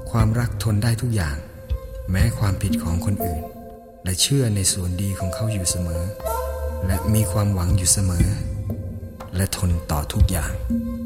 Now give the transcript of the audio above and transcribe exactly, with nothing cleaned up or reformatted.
ความรักทนได้ทุกอย่างแม้ความผิดของคนอื่นและเชื่อในส่วนดีของเขาอยู่เสมอและมีความหวังอยู่เสมอและทนต่อทุกอย่าง